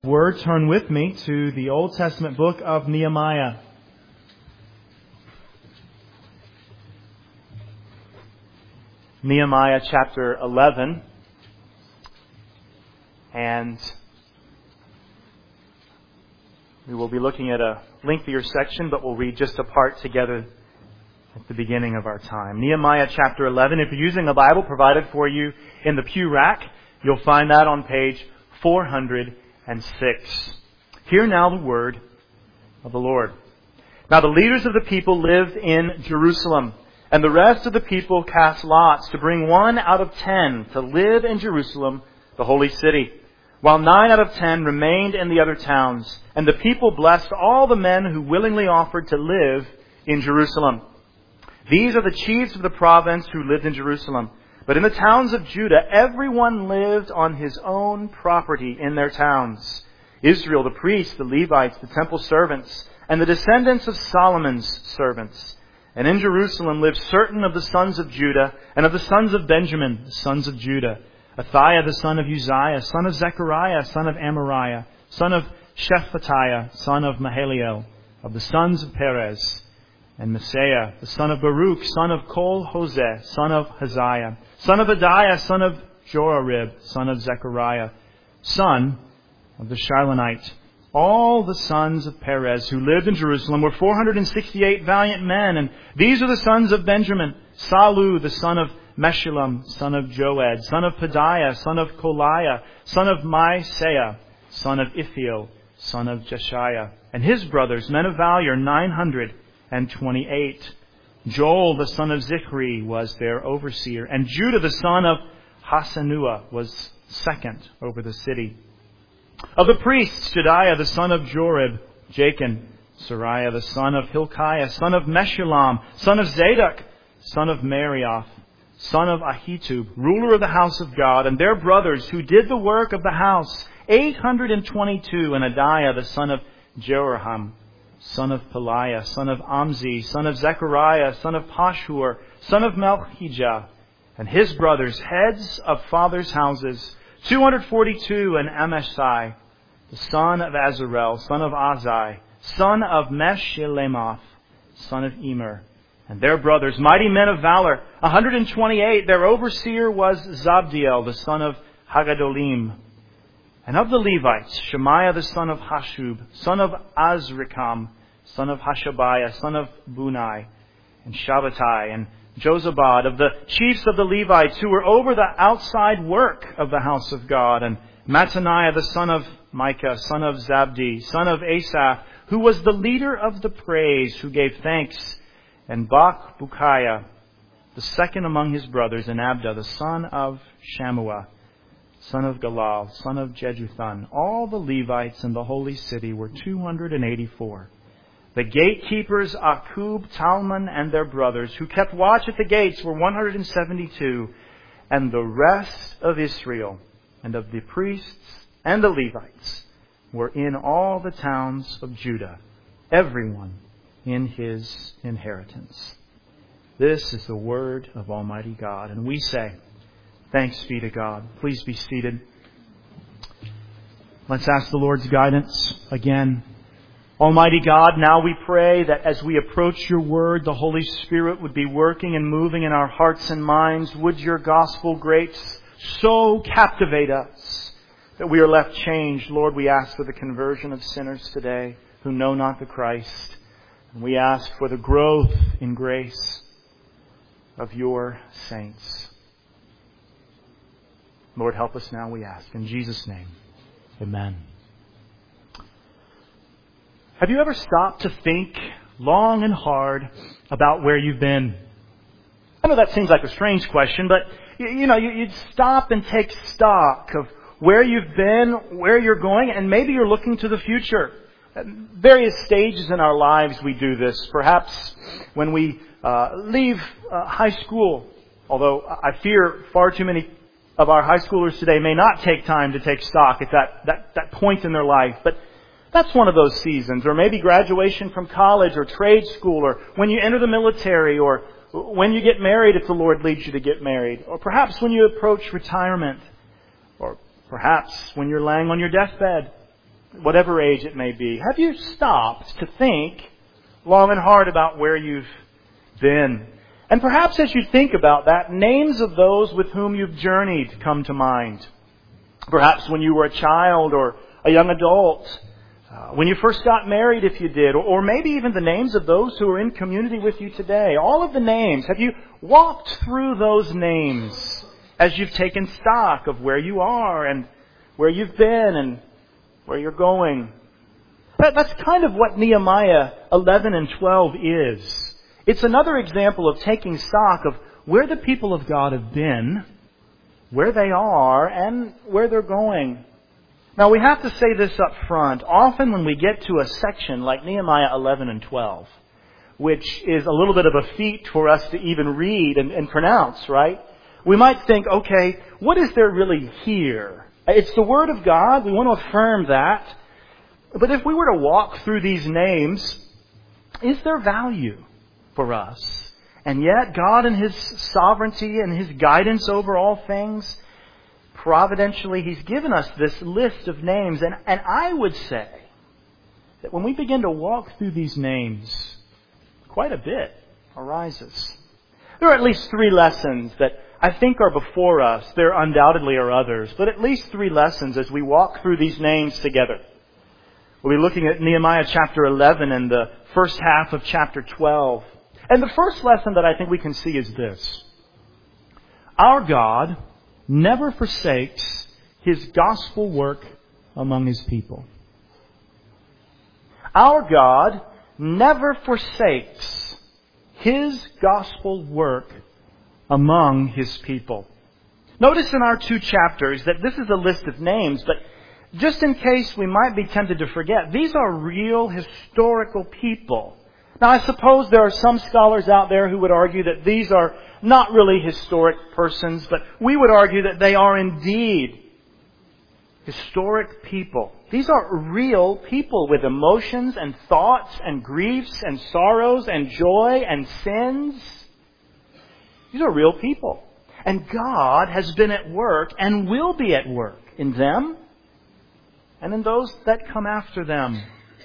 Word, turn with me to the Old Testament book of Nehemiah. Nehemiah chapter 11. And we will be looking at a lengthier section, but we'll read just a part together at the beginning of our time. Nehemiah chapter 11. If you're using a Bible provided for you in the pew rack, you'll find that on page 406. Hear now the word of the Lord. Now the leaders of the people lived in Jerusalem, and the rest of the people cast lots to bring 1 out of 10 to live in Jerusalem, the holy city, while 9 out of 10 remained in the other towns. And the people blessed all the men who willingly offered to live in Jerusalem. These are the chiefs of the province who lived in Jerusalem. But in the towns of Judah, everyone lived on his own property in their towns. Israel, the priests, the Levites, the temple servants, and the descendants of Solomon's servants. And in Jerusalem lived certain of the sons of Judah and of the sons of Benjamin, the sons of Judah. Athaiah, the son of Uzziah, son of Zechariah, son of Amariah, son of Shephatiah, son of Mahaliel, of the sons of Perez. And Messiah, the son of Baruch, son of Kol-Hoseh, son of Haziah, son of Adiah, son of Jorarib, son of Zechariah, son of the Shilonite. All the sons of Perez who lived in Jerusalem were 468 valiant men, and these are the sons of Benjamin: Salu, the son of Meshullam, son of Joed, son of Pedaiah, son of Koliah, son of Maaseiah, son of Ithiel, son of Jeshiah, and his brothers, men of valor, 928. Joel, the son of Zichri, was their overseer, and Judah, the son of Hasanua, was second over the city. Of the priests, Jedaiah, the son of Jorib, Jachin, Sariah, the son of Hilkiah, son of Meshullam, son of Zadok, son of Marioth, son of Ahitub, ruler of the house of God, and their brothers who did the work of the house, 822, and Adiah, the son of Jeroham, son of Peliah, son of Amzi, son of Zechariah, son of Pashhur, son of Malchijah, and his brothers, heads of fathers' houses, 242, and Amashai, the son of Azarel, son of Azai, son of Meshillemoth, son of Emer, and their brothers, mighty men of valor, 128. Their overseer was Zabdiel, the son of Hagadolim. And of the Levites, Shemaiah the son of Hashub, son of Azrikam, son of Hashabiah, son of Bunai, and Shabbatai, and Jozabad, of the chiefs of the Levites who were over the outside work of the house of God, and Mattaniah the son of Micah, son of Zabdi, son of Asaph, who was the leader of the praise, who gave thanks, and Bakbukiah, the second among his brothers, and Abda, the son of Shammua, son of Galal, son of Jeduthun. All the Levites in the holy city were 284. The gatekeepers, Akub, Talmon, and their brothers, who kept watch at the gates, were 172. And the rest of Israel, and of the priests and the Levites, were in all the towns of Judah, everyone in his inheritance. This is the word of Almighty God. And we say, thanks be to God. Please be seated. Let's ask the Lord's guidance again. Almighty God, now we pray that as we approach your word, the Holy Spirit would be working and moving in our hearts and minds. Would your gospel grace so captivate us that we are left changed. Lord, we ask for the conversion of sinners today who know not the Christ. And we ask for the growth in grace of your saints. Lord, help us now, we ask. In Jesus' name, amen. Have you ever stopped to think long and hard about where you've been? I know that seems like a strange question, but you'd stop and take stock of where you've been, where you're going, and maybe you're looking to the future. At various stages in our lives we do this. Perhaps when we leave high school, although I fear far too many of our high schoolers today may not take time to take stock at that point in their life. But that's one of those seasons. Or maybe graduation from college or trade school, or when you enter the military, or when you get married if the Lord leads you to get married. Or perhaps when you approach retirement. Or perhaps when you're laying on your deathbed. whatever age it may be, have you stopped to think long and hard about where you've been? And perhaps as you think about that, names of those with whom you've journeyed come to mind. Perhaps when you were a child or a young adult, when you first got married if you did, or maybe even the names of those who are in community with you today. All of the names. Have you walked through those names as you've taken stock of where you are and where you've been and where you're going? That's kind of what Nehemiah 11 and 12 is. It's another example of taking stock of where the people of God have been, where they are, and where they're going. Now, we have to say this up front. Often when we get to a section like Nehemiah 11 and 12, which is a little bit of a feat for us to even read and pronounce, right? We might think, okay, what is there really here? It's the Word of God. We want to affirm that. But if we were to walk through these names, is there value for us? And yet, God in His sovereignty and His guidance over all things, providentially, He's given us this list of names. And I would say that when we begin to walk through these names, quite a bit arises. There are at least 3 lessons that I think are before us. There undoubtedly are others, but at least 3 lessons as we walk through these names together. We'll be looking at Nehemiah chapter 11 and the first half of chapter 12. And the first lesson that I think we can see is this. Our God never forsakes His gospel work among His people. Our God never forsakes His gospel work among His people. Notice in our 2 chapters that this is a list of names, but just in case we might be tempted to forget, these are real historical people. Now, I suppose there are some scholars out there who would argue that these are not really historic persons, but we would argue that they are indeed historic people. These are real people with emotions and thoughts and griefs and sorrows and joy and sins. These are real people. And God has been at work and will be at work in them and in those that come after them.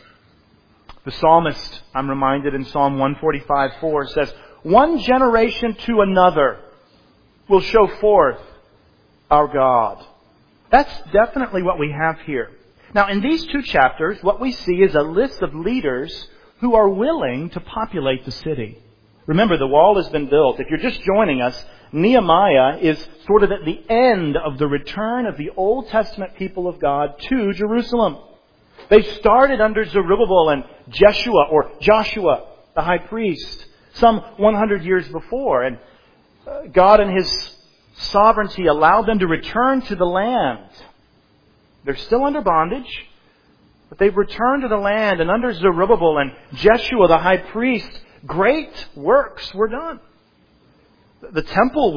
The psalmist, I'm reminded in Psalm 145:4, says, "One generation to another will show forth our God." That's definitely what we have here. Now, in these 2 chapters, what we see is a list of leaders who are willing to populate the city. Remember, the wall has been built. If you're just joining us, Nehemiah is sort of at the end of the return of the Old Testament people of God to Jerusalem. They started under Zerubbabel and Joshua, the high priest, some 100 years before. And God in His sovereignty allowed them to return to the land. They're still under bondage, but they've returned to the land. And under Zerubbabel and Jeshua, the high priest, great works were done. The temple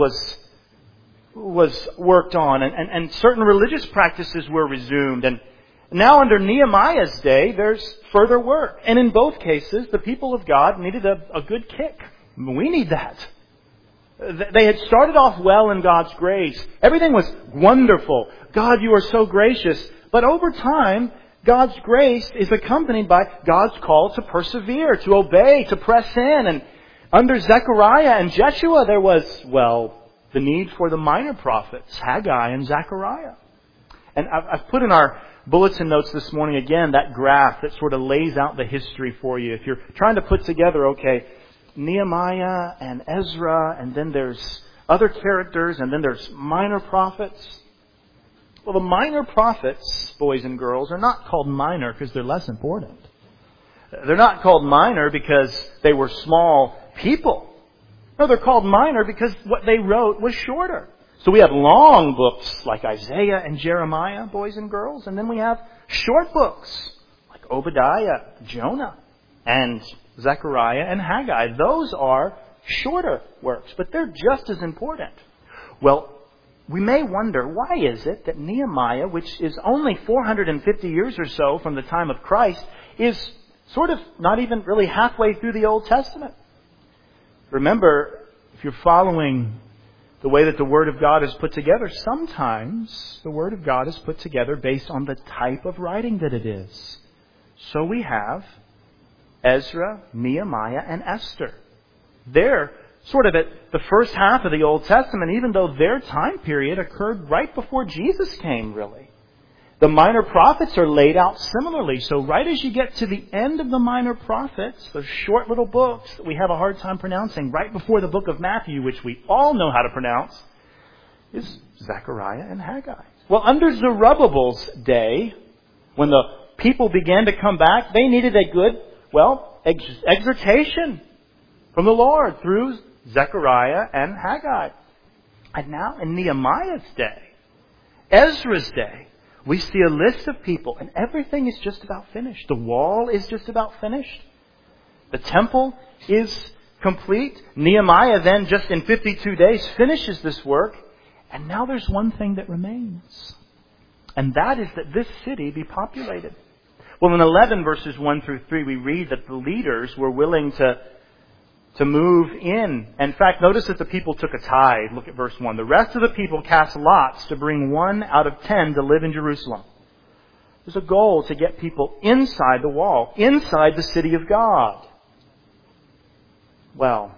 was worked on, and certain religious practices were resumed. And now under Nehemiah's day, there's further work. And in both cases, the people of God needed a good kick. We need that. They had started off well in God's grace. Everything was wonderful. God, you are so gracious. But over time, God's grace is accompanied by God's call to persevere, to obey, to press in. And under Zechariah and Jeshua, there was, the need for the minor prophets, Haggai and Zechariah. And I've put in our bulletin notes this morning again that graph that sort of lays out the history for you. If you're trying to put together, Nehemiah and Ezra, and then there's other characters, and then there's minor prophets. Well, the minor prophets, boys and girls, are not called minor because they're less important. They're not called minor because they were small people. No, they're called minor because what they wrote was shorter. So we have long books like Isaiah and Jeremiah, boys and girls, and then we have short books like Obadiah, Jonah, and Zechariah and Haggai. Those are shorter works, but they're just as important. Well, we may wonder, why is it that Nehemiah, which is only 450 years or so from the time of Christ, is sort of not even really halfway through the Old Testament? Remember, if you're following the way that the Word of God is put together, sometimes the Word of God is put together based on the type of writing that it is. So we have Ezra, Nehemiah, and Esther. They're sort of at the first half of the Old Testament, even though their time period occurred right before Jesus came, really. The minor prophets are laid out similarly. So right as you get to the end of the minor prophets, those short little books that we have a hard time pronouncing, right before the book of Matthew, which we all know how to pronounce, is Zechariah and Haggai. Well, under Zerubbabel's day, when the people began to come back, they needed a good, exhortation from the Lord through Zechariah and Haggai. And now in Nehemiah's day, Ezra's day, we see a list of people, and everything is just about finished. The wall is just about finished. The temple is complete. Nehemiah then, just in 52 days, finishes this work. And now there's one thing that remains. And that is that this city be populated. Well, in 11 verses 1 through 3, we read that the leaders were willing to move in. In fact, notice that the people took a tithe. Look at verse 1. The rest of the people cast lots to bring 1 out of 10 to live in Jerusalem. There's a goal to get people inside the wall, inside the city of God. Well,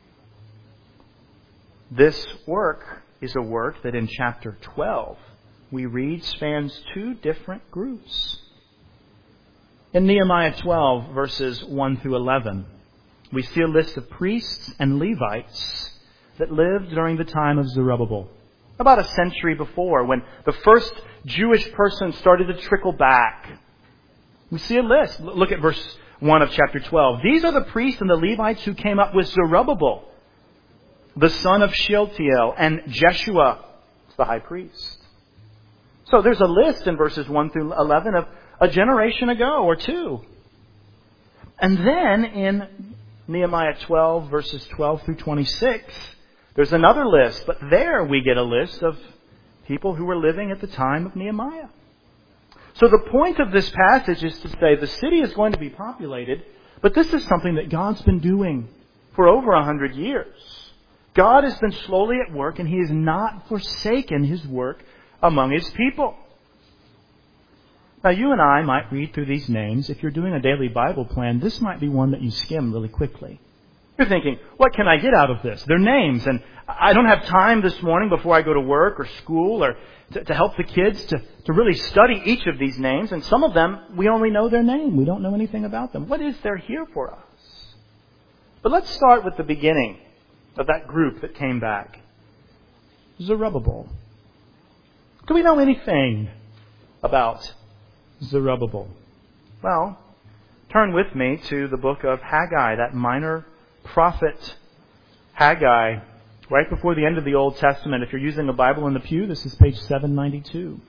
this work is a work that in chapter 12 we read spans two different groups. In Nehemiah 12, verses 1 through 11, we see a list of priests and Levites that lived during the time of Zerubbabel, about a century before, when the first Jewish person started to trickle back. We see a list. Look at verse 1 of chapter 12. These are the priests and the Levites who came up with Zerubbabel, the son of Shealtiel, and Jeshua, the high priest. So there's a list in verses 1 through 11 of a generation ago or two. And then in Nehemiah 12, verses 12 through 26, there's another list. But there we get a list of people who were living at the time of Nehemiah. So the point of this passage is to say the city is going to be populated, but this is something that God's been doing for over 100 years. God has been slowly at work, and He has not forsaken His work among His people. Now, you and I might read through these names. If you're doing a daily Bible plan, this might be one that you skim really quickly. You're thinking, what can I get out of this? They're names, and I don't have time this morning before I go to work or school or to help the kids to really study each of these names. And some of them, we only know their name. We don't know anything about them. What is there here for us? But let's start with the beginning of that group that came back. Zerubbabel. Do we know anything about Zerubbabel? Well, turn with me to the book of Haggai, that minor prophet Haggai, right before the end of the Old Testament. If you're using a Bible in the pew, this is page 792.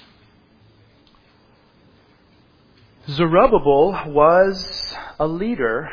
Zerubbabel was a leader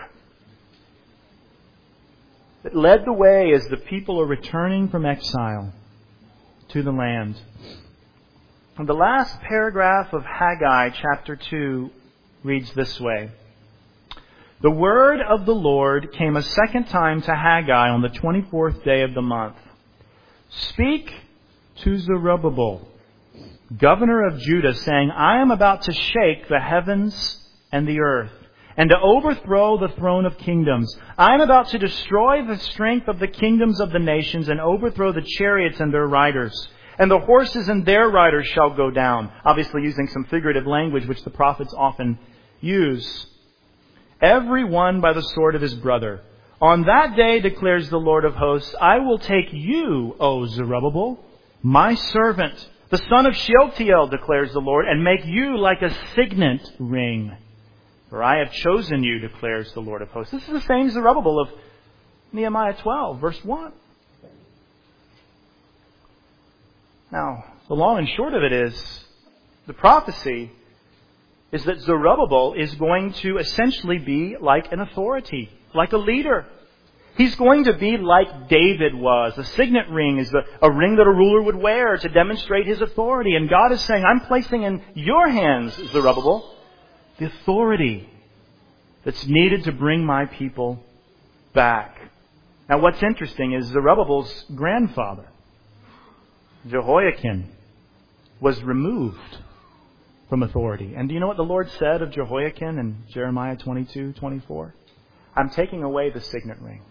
that led the way as the people are returning from exile to the land. And the last paragraph of Haggai chapter 2 reads this way. The word of the Lord came a second time to Haggai on the 24th day of the month. Speak to Zerubbabel, governor of Judah, saying, I am about to shake the heavens and the earth, and to overthrow the throne of kingdoms. I am about to destroy the strength of the kingdoms of the nations and overthrow the chariots and their riders. And the horses and their riders shall go down. Obviously using some figurative language which the prophets often use. Every one by the sword of his brother. On that day, declares the Lord of hosts, I will take you, O Zerubbabel, my servant, the son of Shealtiel, declares the Lord, and make you like a signet ring. For I have chosen you, declares the Lord of hosts. This is the same Zerubbabel of Nehemiah 12, verse 1. Now, the long and short of it is, the prophecy is that Zerubbabel is going to essentially be like an authority, like a leader. He's going to be like David was. A signet ring is a ring that a ruler would wear to demonstrate his authority. And God is saying, I'm placing in your hands, Zerubbabel, the authority that's needed to bring my people back. Now what's interesting is Zerubbabel's grandfather, Jehoiakim, was removed from authority. And do you know what the Lord said of Jehoiakim in Jeremiah 22:24? I'm taking away the signet ring.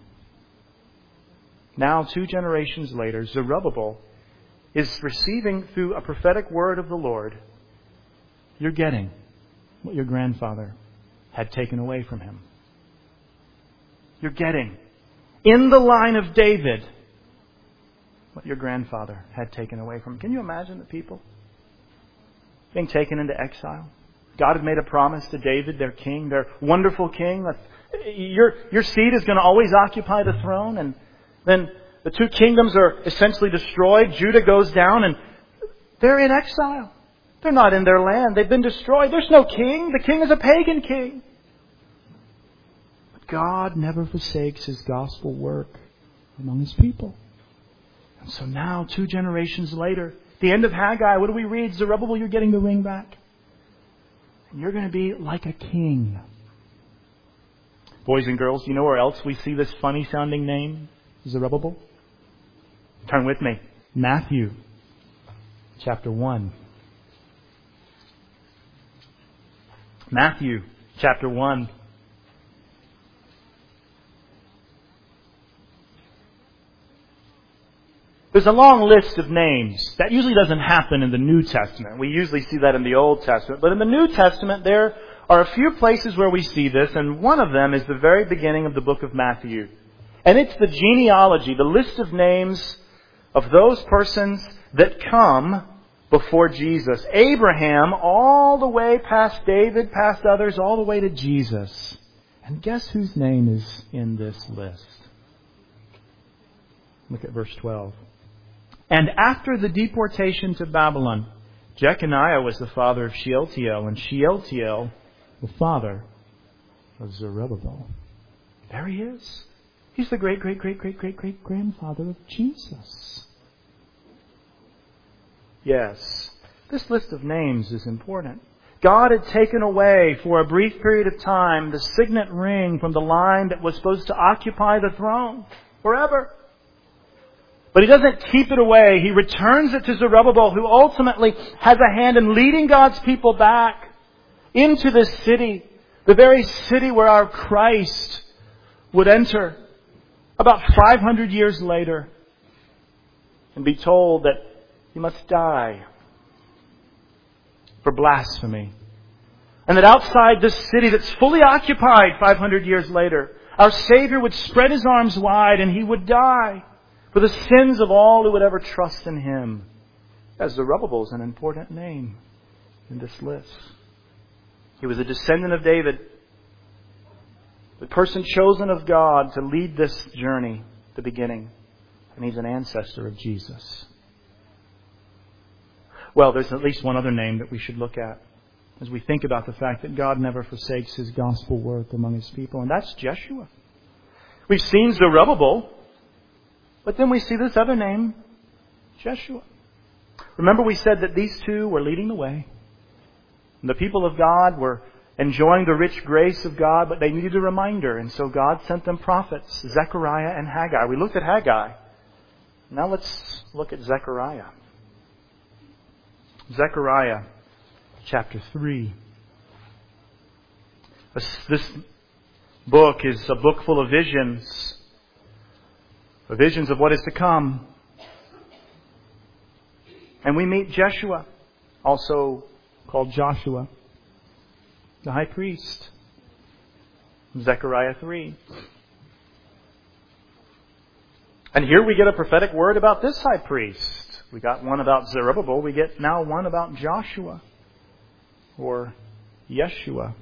Now, 2 generations later, Zerubbabel is receiving through a prophetic word of the Lord, you're getting what your grandfather had taken away from him. You're getting, in the line of David, what your grandfather had taken away from him. Can you imagine the people being taken into exile? God had made a promise to David, their king, their wonderful king, that your seed is going to always occupy the throne. And then the 2 kingdoms are essentially destroyed. Judah goes down and they're in exile. They're not in their land. They've been destroyed. There's no king. The king is a pagan king. But God never forsakes His gospel work among His people. And so now, 2 generations later, the end of Haggai, what do we read? Zerubbabel, you're getting the ring back. And you're going to be like a king. Boys and girls, do you know where else we see this funny sounding name? Zerubbabel? Turn with me. Matthew chapter 1. Matthew chapter 1. There's a long list of names. That usually doesn't happen in the New Testament. We usually see that in the Old Testament. But in the New Testament, there are a few places where we see this, and one of them is the very beginning of the book of Matthew. And it's the genealogy, the list of names of those persons that come before Jesus. Abraham, all the way past David, past others, all the way to Jesus. And guess whose name is in this list? Look at verse 12. And after the deportation to Babylon, Jeconiah was the father of Shealtiel, and Shealtiel the father of Zerubbabel. There he is. He's the great-great-great-great-great-great-grandfather of Jesus. Yes, this list of names is important. God had taken away for a brief period of time the signet ring from the line that was supposed to occupy the throne forever. But He doesn't keep it away. He returns it to Zerubbabel, who ultimately has a hand in leading God's people back into this city, the very city where our Christ would enter about 500 years later and be told that He must die for blasphemy. And that outside this city that's fully occupied 500 years later, our Savior would spread His arms wide and He would die for the sins of all who would ever trust in Him. As Zerubbabel is an important name in this list. He was a descendant of David, the person chosen of God to lead this journey, the beginning. And he's an ancestor of Jesus. Well, there's at least one other name that we should look at as we think about the fact that God never forsakes His gospel work among His people, and that's Jeshua. We've seen Zerubbabel, but then we see this other name, Jeshua. Remember we said that these two were leading the way. And the people of God were enjoying the rich grace of God, but they needed a reminder. And so God sent them prophets, Zechariah and Haggai. We looked at Haggai. Now let's look at Zechariah. Zechariah chapter 3. This book is a book full of visions. The visions of what is to come. And we meet Jeshua, also called Joshua, the high priest. Zechariah 3. And here we get a prophetic word about this high priest. We got one about Zerubbabel. We get now one about Joshua, or Yeshua.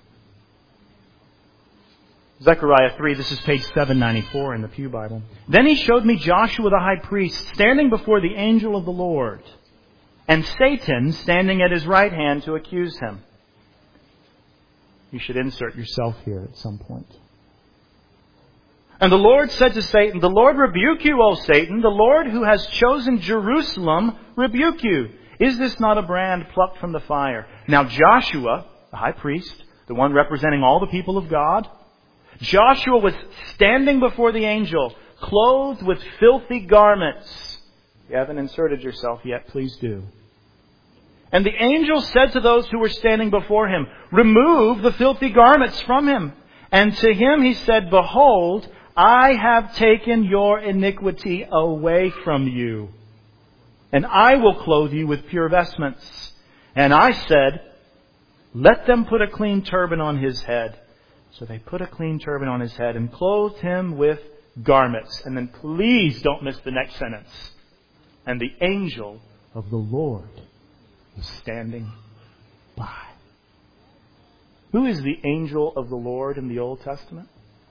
Zechariah 3, this is page 794 in the Pew Bible. Then He showed me Joshua the high priest standing before the angel of the Lord, and Satan standing at his right hand to accuse him. You should insert yourself here at some point. And the Lord said to Satan, "The Lord rebuke you, O Satan. The Lord who has chosen Jerusalem rebuke you. Is this not a brand plucked from the fire?" Now Joshua, the high priest, the one representing all the people of God, Joshua was standing before the angel, clothed with filthy garments. If you haven't inserted yourself yet, please do. And the angel said to those who were standing before him, "Remove the filthy garments from him." And to him he said, "Behold, I have taken your iniquity away from you, and I will clothe you with pure vestments." And I said, "Let them put a clean turban on his head." So they put a clean turban on his head and clothed him with garments. And then please don't miss the next sentence. And the angel of the Lord was standing by. Who is the angel of the Lord in the Old Testament?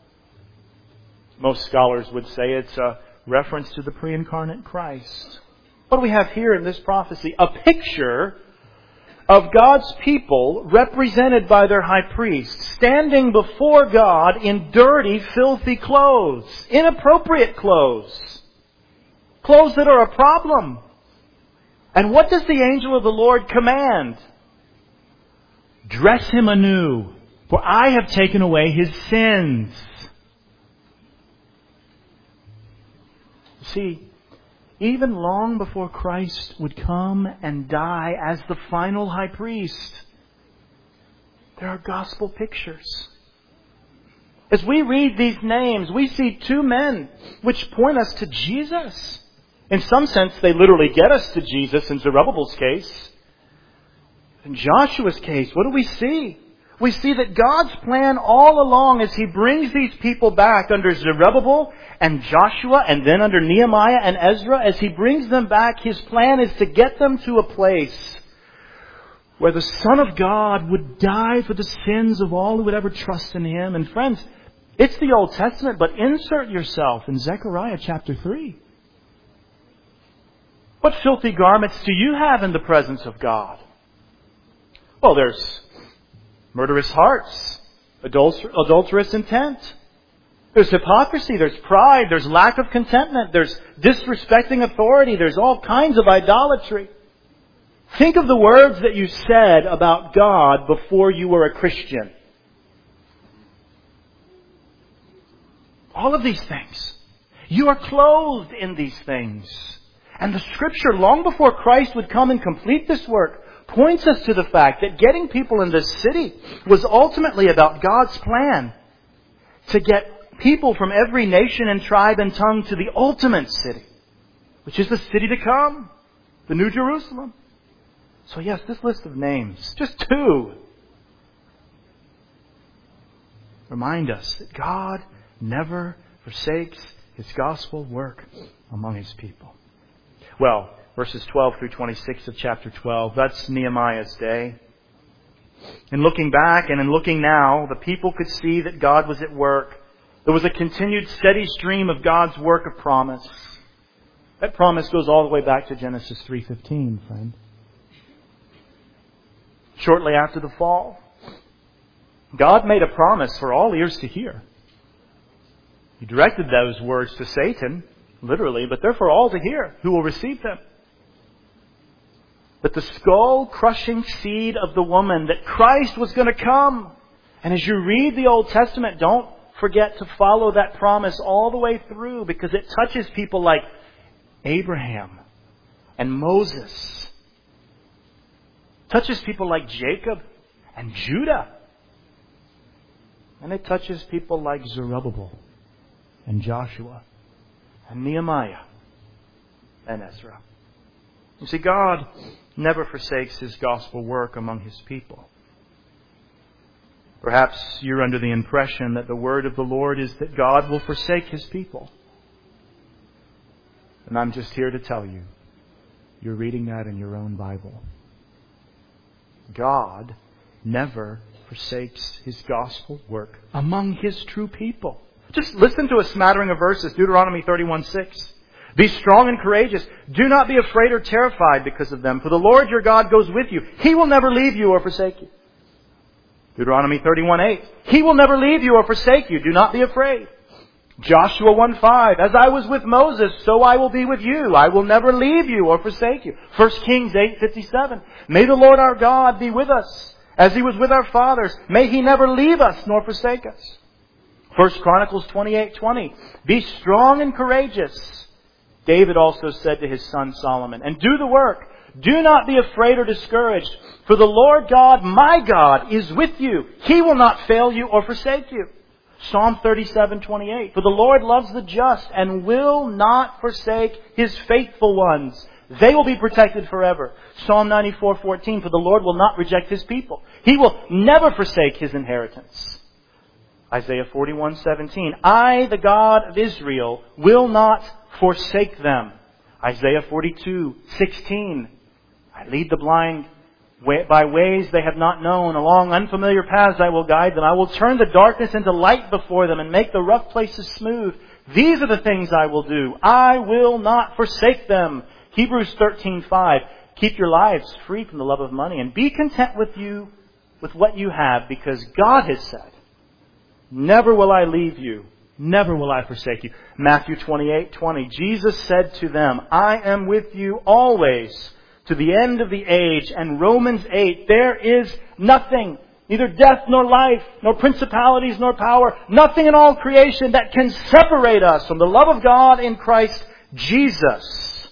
Most scholars would say it's a reference to the pre-incarnate Christ. What do we have here in this prophecy? A picture of God's people represented by their high priest, standing before God in dirty, filthy clothes, inappropriate clothes, clothes that are a problem. And what does the angel of the Lord command? Dress him anew, for I have taken away his sins. See, even long before Christ would come and die as the final high priest, there are gospel pictures. As we read these names, we see two men which point us to Jesus. In some sense, they literally get us to Jesus in Zerubbabel's case. In Joshua's case, what do we see? We see that God's plan all along as He brings these people back under Zerubbabel and Joshua and then under Nehemiah and Ezra, as He brings them back, His plan is to get them to a place where the Son of God would die for the sins of all who would ever trust in Him. And friends, it's the Old Testament, but insert yourself in Zechariah chapter 3. What filthy garments do you have in the presence of God? Well, there's murderous hearts, adulterous intent. There's hypocrisy, there's pride, there's lack of contentment, there's disrespecting authority, there's all kinds of idolatry. Think of the words that you said about God before you were a Christian. All of these things. You are clothed in these things. And the Scripture, long before Christ would come and complete this work, points us to the fact that getting people in this city was ultimately about God's plan to get people from every nation and tribe and tongue to the ultimate city, which is the city to come, the New Jerusalem. So yes, this list of names, just two, remind us that God never forsakes His gospel work among His people. Well, verses 12 through 26 of chapter 12, that's Nehemiah's day. In looking back and in looking now, the people could see that God was at work. There was a continued steady stream of God's work of promise. That promise goes all the way back to Genesis 3:15, friend. Shortly after the fall, God made a promise for all ears to hear. He directed those words to Satan, literally, but they're for all to hear who will receive them. That the skull-crushing seed of the woman, that Christ was going to come. And as you read the Old Testament, don't forget to follow that promise all the way through, because it touches people like Abraham and Moses. It touches people like Jacob and Judah. And it touches people like Zerubbabel and Joshua and Nehemiah and Ezra. You see, God never forsakes His gospel work among His people. Perhaps you're under the impression that the word of the Lord is that God will forsake His people. And I'm just here to tell you, you're reading that in your own Bible. God never forsakes His gospel work among His true people. Just listen to a smattering of verses. Deuteronomy 31:6. Be strong and courageous. Do not be afraid or terrified because of them. For the Lord your God goes with you. He will never leave you or forsake you. Deuteronomy 31:8. He will never leave you or forsake you. Do not be afraid. Joshua 1:5. As I was with Moses, so I will be with you. I will never leave you or forsake you. 1 Kings 8:57. May the Lord our God be with us as He was with our fathers. May He never leave us nor forsake us. 1 Chronicles 28:20. Be strong and courageous. David also said to his son Solomon, and do the work. Do not be afraid or discouraged, for the Lord God, my God, is with you. He will not fail you or forsake you. Psalm 37:28. For the Lord loves the just and will not forsake His faithful ones. They will be protected forever. Psalm 94:14. For the Lord will not reject His people. He will never forsake His inheritance. Isaiah 41:17. I, the God of Israel, will not forsake them. Isaiah 42:16. I lead the blind by ways they have not known. Along unfamiliar paths I will guide them. I will turn the darkness into light before them and make the rough places smooth. These are the things I will do. I will not forsake them. Hebrews 13:5. Keep your lives free from the love of money and be content with what you have, because God has said, never will I leave you. Never will I forsake you. Matthew 28:20. Jesus said to them, I am with you always to the end of the age. And Romans 8, there is nothing, neither death nor life, nor principalities nor power, nothing in all creation that can separate us from the love of God in Christ Jesus.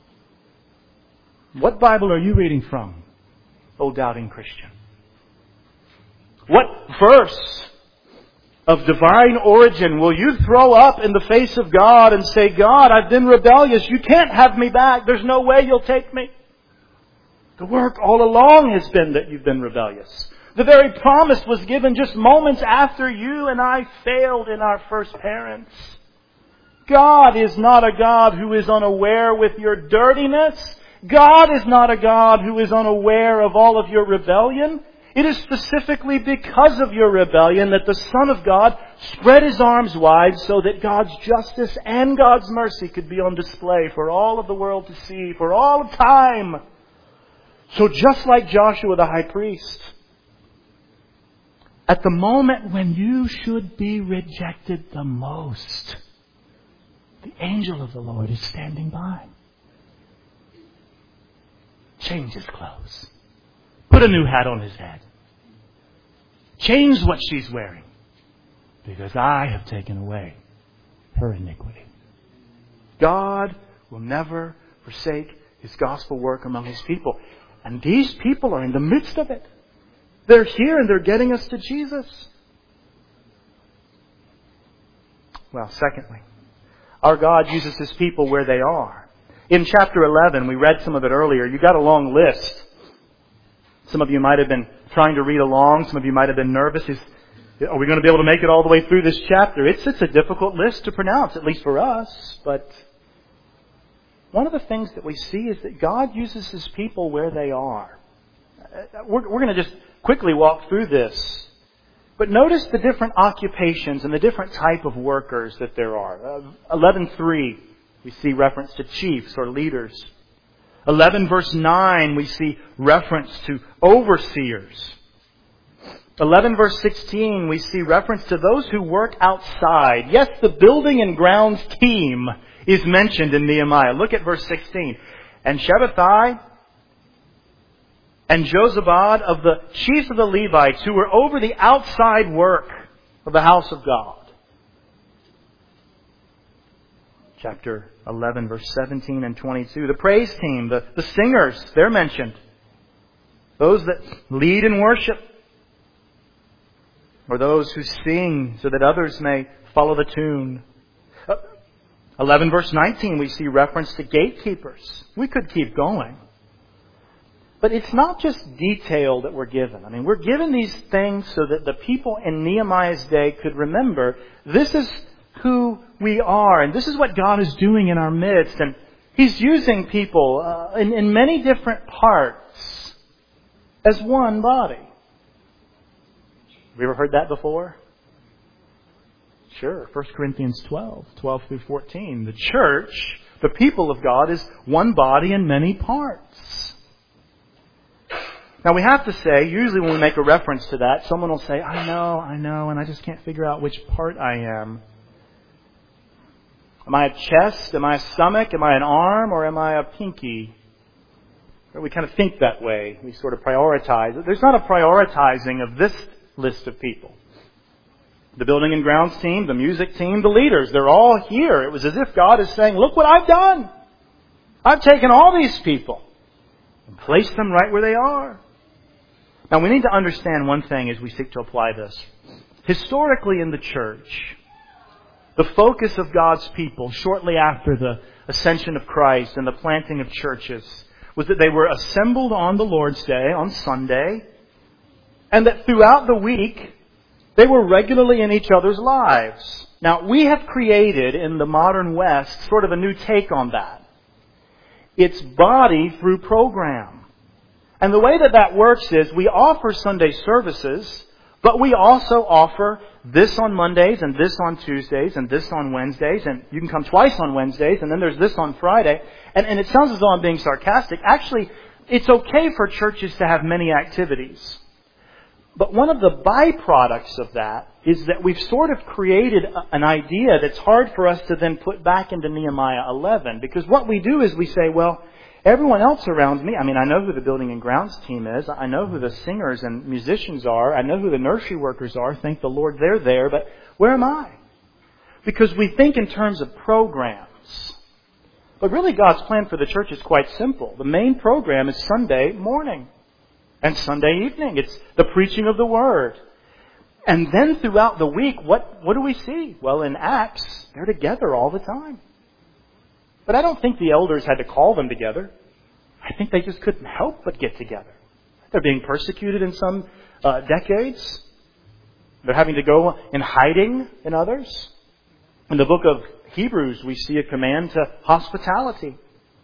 What Bible are you reading from, O doubting Christian? What verse of divine origin will you throw up in the face of God and say, God, I've been rebellious. You can't have me back. There's no way you'll take me. The work all along has been that you've been rebellious. The very promise was given just moments after you and I failed in our first parents. God is not a God who is unaware with your dirtiness. God is not a God who is unaware of all of your rebellion. It is specifically because of your rebellion that the Son of God spread His arms wide so that God's justice and God's mercy could be on display for all of the world to see, for all of time. So just like Joshua the high priest, at the moment when you should be rejected the most, the angel of the Lord is standing by. Change his clothes. Put a new hat on his head. Change what she's wearing, because I have taken away her iniquity. God will never forsake His gospel work among His people. And these people are in the midst of it. They're here and they're getting us to Jesus. Well, secondly, our God uses His people where they are. In chapter 11, we read some of it earlier. You got a long list. Some of you might have been trying to read along. Some of you might have been nervous. Are we going to be able to make it all the way through this chapter? It's a difficult list to pronounce, at least for us. But one of the things that we see is that God uses His people where they are. We're going to just quickly walk through this. But notice the different occupations and the different type of workers that there are. 11:3, we see reference to chiefs or leaders. 11 verse 9, we see reference to overseers. 11 verse 16, we see reference to those who work outside. Yes, the building and grounds team is mentioned in Nehemiah. Look at verse 16. And Shabbatai and Jozabad of the chiefs of the Levites who were over the outside work of the house of God. Chapter 11, verse 17 and 22. The praise team, the singers, they're mentioned. Those that lead in worship. Or those who sing so that others may follow the tune. 11 verse 19, we see reference to gatekeepers. We could keep going. But it's not just detail that we're given. I mean, we're given these things so that the people in Nehemiah's day could remember this is who we are, and this is what God is doing in our midst. And He's using people in many different parts as one body. Have you ever heard that before? Sure. 1 Corinthians 12 through 14. The church, the people of God, is one body in many parts. Now we have to say, usually when we make a reference to that, someone will say, I know, and I just can't figure out which part I am. Am I a chest? Am I a stomach? Am I an arm? Or am I a pinky? We kind of think that way. We sort of prioritize. There's not a prioritizing of this list of people. The building and grounds team, the music team, the leaders, they're all here. It was as if God is saying, look what I've done. I've taken all these people and placed them right where they are. Now we need to understand one thing as we seek to apply this. Historically in the church, the focus of God's people shortly after the ascension of Christ and the planting of churches was that they were assembled on the Lord's Day, on Sunday, and that throughout the week they were regularly in each other's lives. Now, we have created in the modern West sort of a new take on that. It's body through program. And the way that works is we offer Sunday services, but we also offer this on Mondays and this on Tuesdays and this on Wednesdays, and you can come twice on Wednesdays, and then there's this on Friday. And it sounds as though I'm being sarcastic. Actually, it's okay for churches to have many activities. But one of the byproducts of that is that we've sort of created an idea that's hard for us to then put back into Nehemiah 11. Because what we do is we say, well, everyone else around me, I mean, I know who the building and grounds team is. I know who the singers and musicians are. I know who the nursery workers are. Thank the Lord they're there. But where am I? Because we think in terms of programs. But really God's plan for the church is quite simple. The main program is Sunday morning. And Sunday evening, it's the preaching of the Word. And then throughout the week, what do we see? Well, in Acts, they're together all the time. But I don't think the elders had to call them together. I think they just couldn't help but get together. They're being persecuted in some decades. They're having to go in hiding in others. In the book of Hebrews, we see a command to hospitality.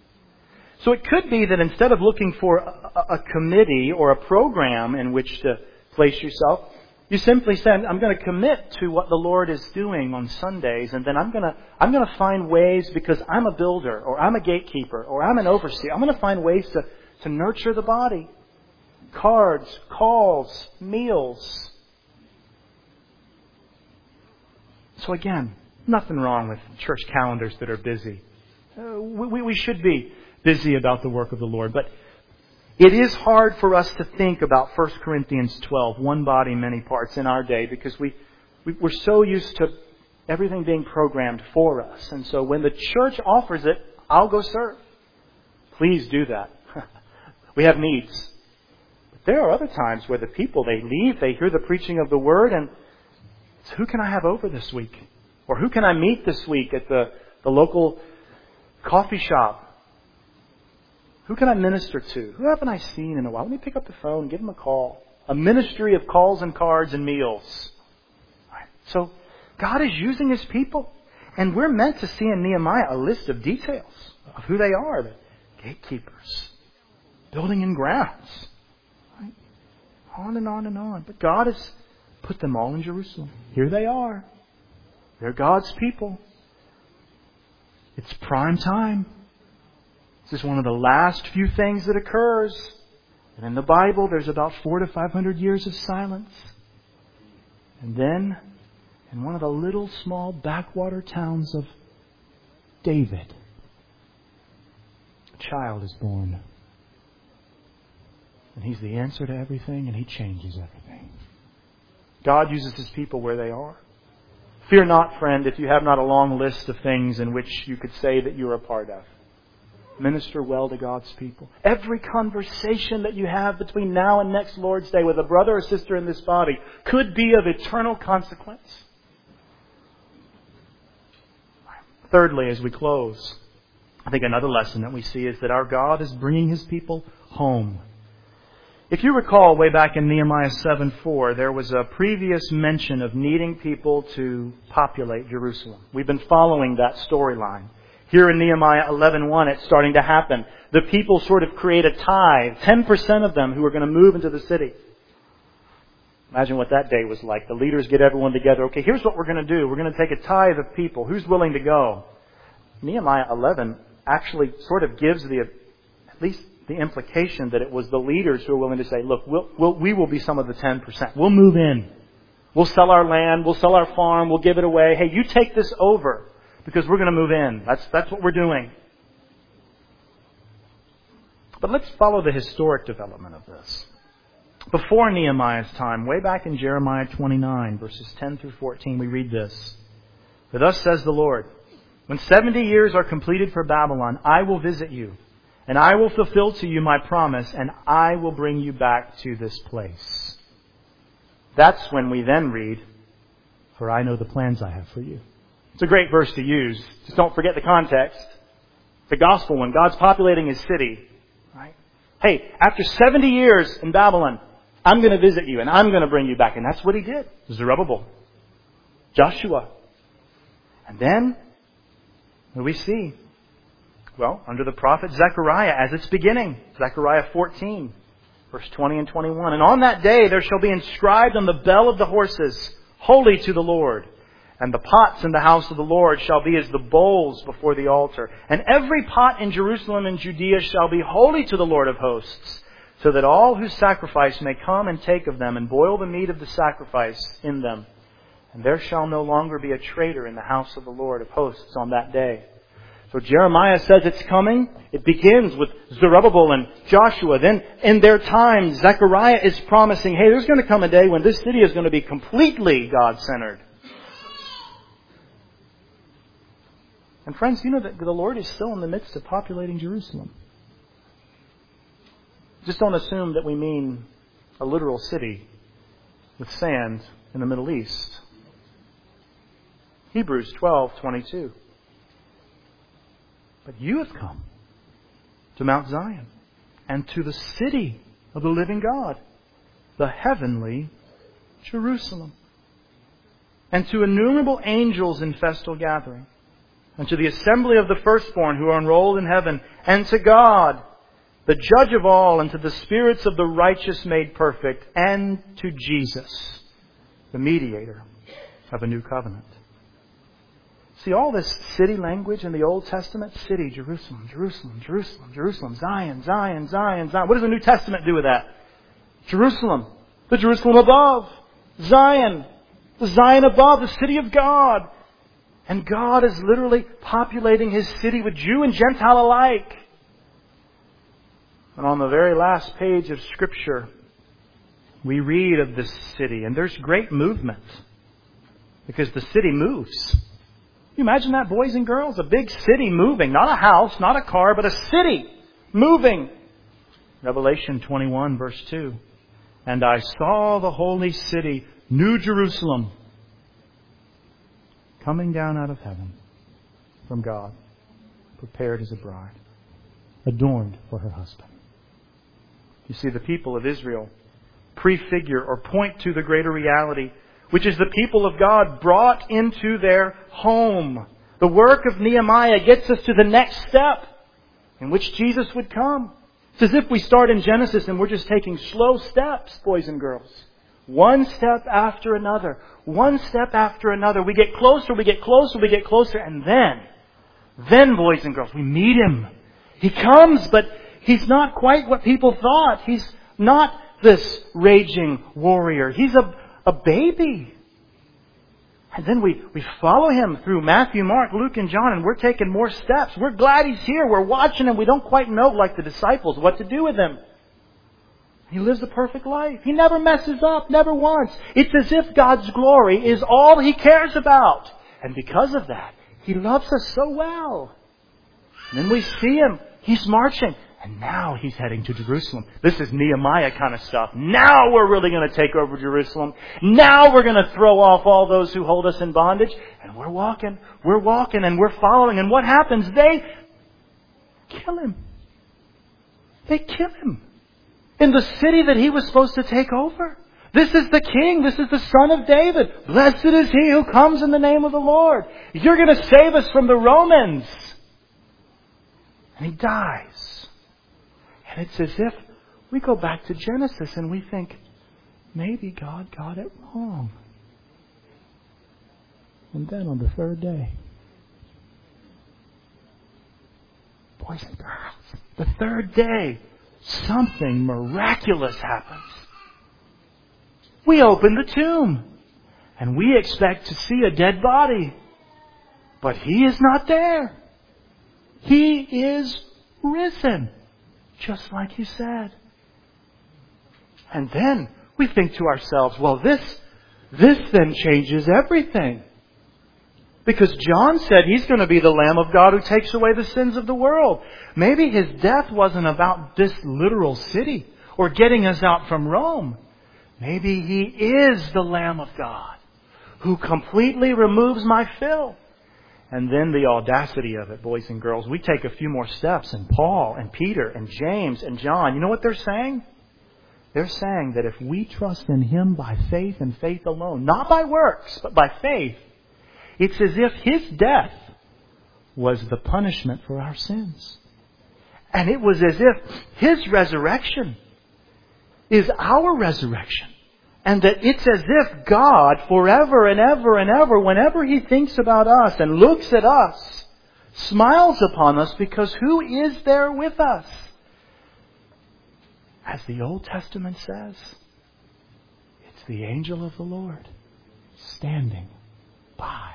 So it could be that instead of looking for a committee or a program in which to place yourself, you simply say, I'm going to commit to what the Lord is doing on Sundays, and then I'm going to find ways, because I'm a builder, or I'm a gatekeeper, or I'm an overseer, I'm going to find ways to nurture the body. Cards, calls, meals. So again, nothing wrong with church calendars that are busy. We should be busy about the work of the Lord. But it is hard for us to think about 1 Corinthians 12, one body, many parts, in our day, because we're so used to everything being programmed for us. And so when the church offers it, I'll go serve. Please do that. We have needs. But there are other times where the people, they leave, they hear the preaching of the Word, and it's, who can I have over this week? Or who can I meet this week at the local coffee shop? Who can I minister to? Who haven't I seen in a while? Let me pick up the phone and give them a call. A ministry of calls and cards and meals. Right. So God is using His people. And we're meant to see in Nehemiah a list of details of who they are. The gatekeepers. Building and grounds. Right. On and on and on. But God has put them all in Jerusalem. Here they are. They're God's people. It's prime time. This is one of the last few things that occurs. And in the Bible, there's about 400 to 500 years of silence. And then, in one of the little small backwater towns of David, a child is born. And He's the answer to everything, and He changes everything. God uses His people where they are. Fear not, friend, if you have not a long list of things in which you could say that you're a part of. Minister well to God's people. Every conversation that you have between now and next Lord's Day with a brother or sister in this body could be of eternal consequence. Thirdly, as we close, I think another lesson that we see is that our God is bringing His people home. If you recall, way back in Nehemiah 7:4, there was a previous mention of needing people to populate Jerusalem. We've been following that storyline. Here in Nehemiah 11:1, it's starting to happen. The people sort of create a tithe, 10% of them who are going to move into the city. Imagine what that day was like. The leaders get everyone together. Okay, here's what we're going to do. We're going to take a tithe of people. Who's willing to go? Nehemiah 11 actually sort of gives at least the implication that it was the leaders who are willing to say, look, we will be some of the 10%. We'll move in. We'll sell our land. We'll sell our farm. We'll give it away. Hey, you take this over. Because we're going to move in. That's what we're doing. But let's follow the historic development of this. Before Nehemiah's time, way back in Jeremiah 29, verses 10 through 14, we read this. For thus says the Lord, when 70 years are completed for Babylon, I will visit you, and I will fulfill to you my promise, and I will bring you back to this place. That's when we then read, for I know the plans I have for you. It's a great verse to use. Just don't forget the context. The gospel one. God's populating His city. Right? Hey, after 70 years in Babylon, I'm going to visit you and I'm going to bring you back. And that's what He did. Zerubbabel. Joshua. And then, what do we see? Well, under the prophet Zechariah as its beginning. Zechariah 14, verse 20 and 21. And on that day there shall be inscribed on the bell of the horses, Holy to the Lord. And the pots in the house of the Lord shall be as the bowls before the altar. And every pot in Jerusalem and Judea shall be holy to the Lord of hosts, so that all who sacrifice may come and take of them, and boil the meat of the sacrifice in them. And there shall no longer be a traitor in the house of the Lord of hosts on that day. So Jeremiah says it's coming. It begins with Zerubbabel and Joshua. Then in their time, Zechariah is promising, hey, there's going to come a day when this city is going to be completely God-centered. And friends, you know that the Lord is still in the midst of populating Jerusalem. Just don't assume that we mean a literal city with sand in the Middle East. Hebrews 12:22. But you have come to Mount Zion and to the city of the living God, the heavenly Jerusalem, and to innumerable angels in festal gathering, and to the assembly of the firstborn who are enrolled in heaven, and to God, the judge of all, and to the spirits of the righteous made perfect, and to Jesus, the mediator of a new covenant. See, all this city language in the Old Testament, city, Jerusalem, Jerusalem, Jerusalem, Jerusalem, Zion, Zion, Zion, Zion. What does the New Testament do with that? Jerusalem, the Jerusalem above, Zion, the Zion above, the city of God. And God is literally populating His city with Jew and Gentile alike. And on the very last page of Scripture, we read of this city. And there's great movement. Because the city moves. Can you imagine that, boys and girls? A big city moving. Not a house, not a car, but a city moving. Revelation 21, verse 2. And I saw the holy city, New Jerusalem, coming down out of heaven from God, prepared as a bride, adorned for her husband. You see, the people of Israel prefigure or point to the greater reality, which is the people of God brought into their home. The work of Nehemiah gets us to the next step in which Jesus would come. It's as if we start in Genesis and we're just taking slow steps, boys and girls. One step after another. One step after another. We get closer, we get closer, we get closer. And then, boys and girls, we meet Him. He comes, but He's not quite what people thought. He's not this raging warrior. He's a baby. And then we follow Him through Matthew, Mark, Luke, and John, and we're taking more steps. We're glad He's here. We're watching Him. We don't quite know, like the disciples, what to do with Him. He lives a perfect life. He never messes up, never once. It's as if God's glory is all He cares about. And because of that, He loves us so well. And then we see Him. He's marching. And now He's heading to Jerusalem. This is Nehemiah kind of stuff. Now we're really going to take over Jerusalem. Now we're going to throw off all those who hold us in bondage. And we're walking, and we're following. And what happens? They kill Him. They kill Him. In the city that He was supposed to take over. This is the King. This is the Son of David. Blessed is He who comes in the name of the Lord. You're going to save us from the Romans. And He dies. And it's as if we go back to Genesis and we think, maybe God got it wrong. And then on the third day, boys and girls, the third day, something miraculous happens. We open the tomb and we expect to see a dead body. But He is not there. He is risen. Just like He said. And then we think to ourselves, well, this then changes everything. Because John said He's going to be the Lamb of God who takes away the sins of the world. Maybe His death wasn't about this literal city or getting us out from Rome. Maybe He is the Lamb of God who completely removes my filth. And then the audacity of it, boys and girls. We take a few more steps, and Paul and Peter and James and John, you know what they're saying? They're saying that if we trust in Him by faith and faith alone, not by works, but by faith, it's as if His death was the punishment for our sins. And it was as if His resurrection is our resurrection. And that it's as if God, forever and ever and ever, whenever He thinks about us and looks at us, smiles upon us, because who is there with us? As the Old Testament says, it's the angel of the Lord standing by.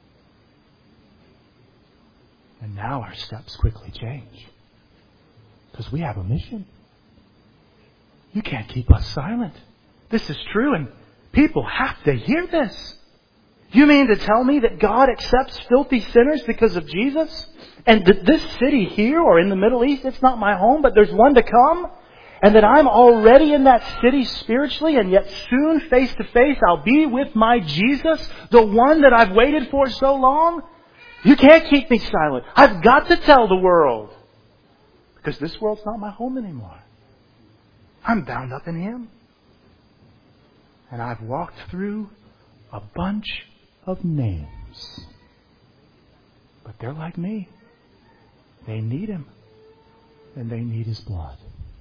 And now our steps quickly change. Because we have a mission. You can't keep us silent. This is true, and people have to hear this. You mean to tell me that God accepts filthy sinners because of Jesus? And that this city here or in the Middle East, it's not my home, but there's one to come? And that I'm already in that city spiritually, and yet soon, face to face, I'll be with my Jesus, the one that I've waited for so long? You can't keep me silent. I've got to tell the world. Because this world's not my home anymore. I'm bound up in Him. And I've walked through a bunch of names. But they're like me. They need Him. And they need His blood.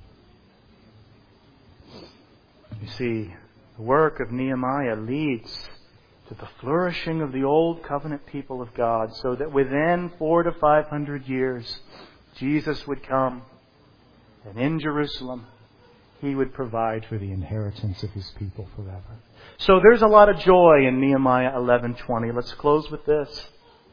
You see, the work of Nehemiah leads to the flourishing of the old covenant people of God, so that within 400 to 500 years, Jesus would come, and in Jerusalem, He would provide for the inheritance of His people forever. So there's a lot of joy in Nehemiah 11:20. Let's close with this.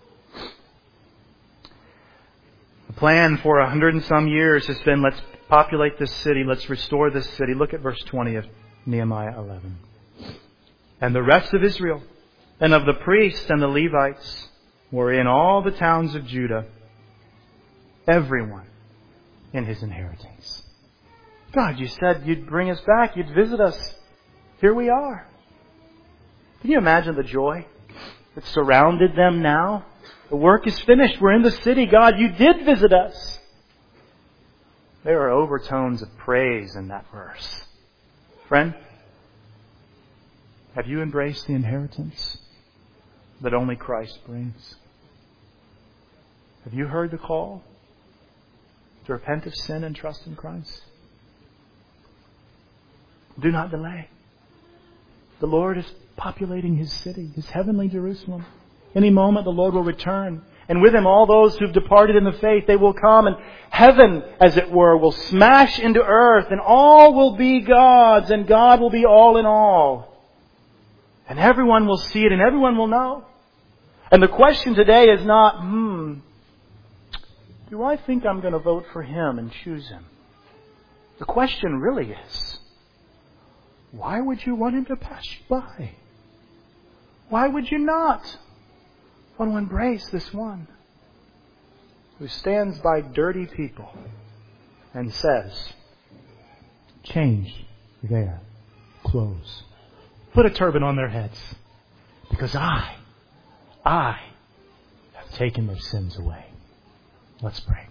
The plan for 100 and some years has been, let's populate this city, let's restore this city. Look at verse 20 of Nehemiah 11. And the rest of Israel, and of the priests and the Levites, were in all the towns of Judah, everyone in his inheritance. God, You said You'd bring us back, You'd visit us. Here we are. Can you imagine the joy that surrounded them now? The work is finished. We're in the city. God, You did visit us. There are overtones of praise in that verse. Friend, have you embraced the inheritance that only Christ brings? Have you heard the call to repent of sin and trust in Christ? Do not delay. The Lord is populating His city, His heavenly Jerusalem. Any moment the Lord will return. And with Him all those who've departed in the faith, they will come, and heaven, as it were, will smash into earth, and all will be God's, and God will be all in all. And everyone will see it, and everyone will know. And the question today is not, do I think I'm going to vote for Him and choose Him? The question really is, why would you want Him to pass you by? Why would you not want to embrace this one who stands by dirty people and says, change their clothes. Put a turban on their heads, because I have taken their sins away. Let's pray.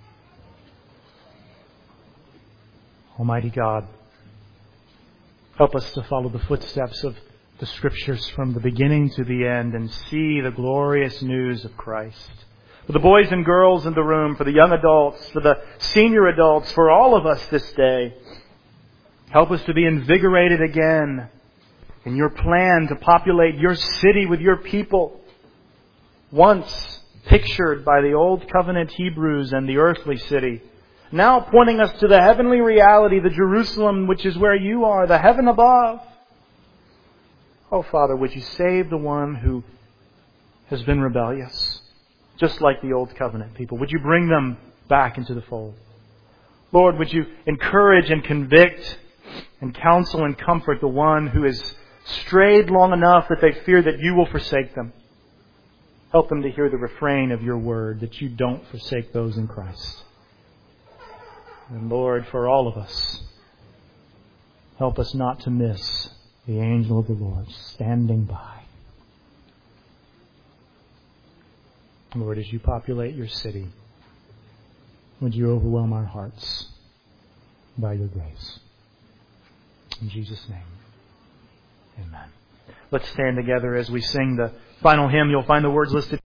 Almighty God, help us to follow the footsteps of the Scriptures from the beginning to the end and see the glorious news of Christ. For the boys and girls in the room, for the young adults, for the senior adults, for all of us this day, help us to be invigorated again in Your plan to populate Your city with Your people, once pictured by the Old Covenant Hebrews and the earthly city, now pointing us to the heavenly reality, the Jerusalem which is where You are, the heaven above. Oh, Father, would You save the one who has been rebellious, just like the Old Covenant people? Would You bring them back into the fold? Lord, would You encourage and convict and counsel and comfort the one who has strayed long enough that they fear that you will forsake them. Help them to hear the refrain of your word, that you don't forsake those in Christ. And Lord, for all of us, help us not to miss the angel of the Lord standing by. Lord, as you populate your city, would you overwhelm our hearts by your grace? In Jesus' name, amen. Let's stand together as we sing the final hymn. You'll find the words listed